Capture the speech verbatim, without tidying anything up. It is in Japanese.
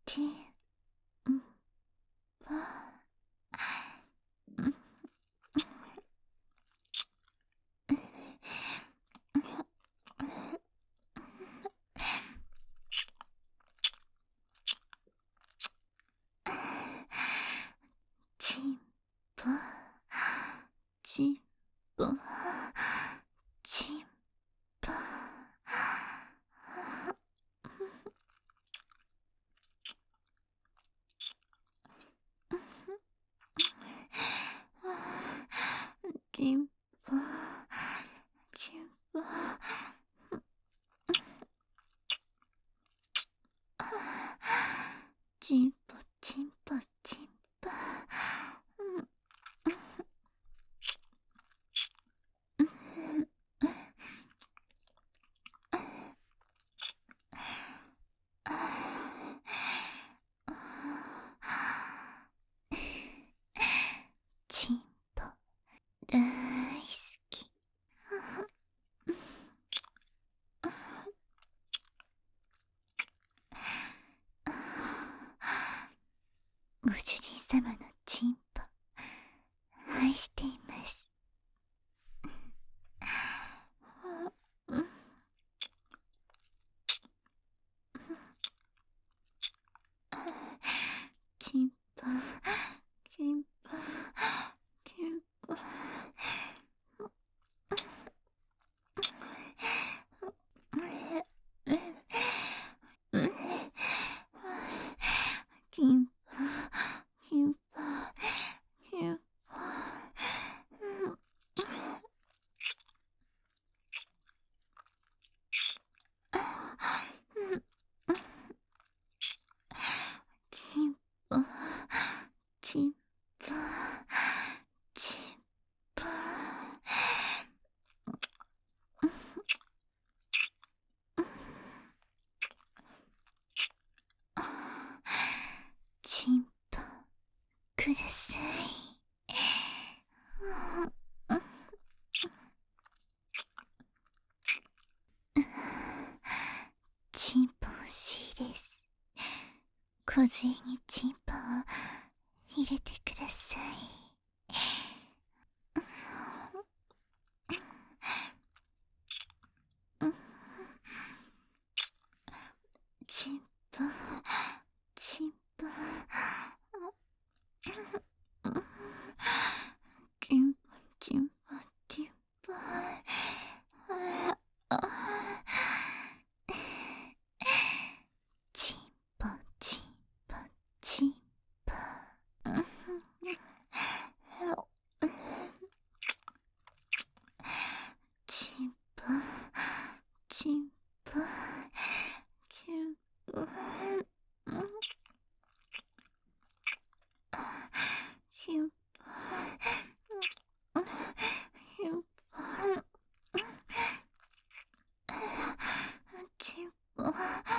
き、うん、ぱ、うん、ちんぽ、ちんぽ、ちんぽ、ちんぽ、ちんぽ、ちんぽちんぽちんぽ、ちんぽ大好き。ご主人様のちんぽ愛しています。ちんぽちんぽちんぽ、ちんぽちんぽちんぽ、ちんぽちんぽちんぽ、ちんぽください。ちんぽ欲しいです。小杖にちんぽを入れてください。ちんぽちんぽちんぽちんぽちんぽ、ちんぽちんぽちんぽ、ちんぽちんぽちんぽ、ちんぽちんぽちんぽ、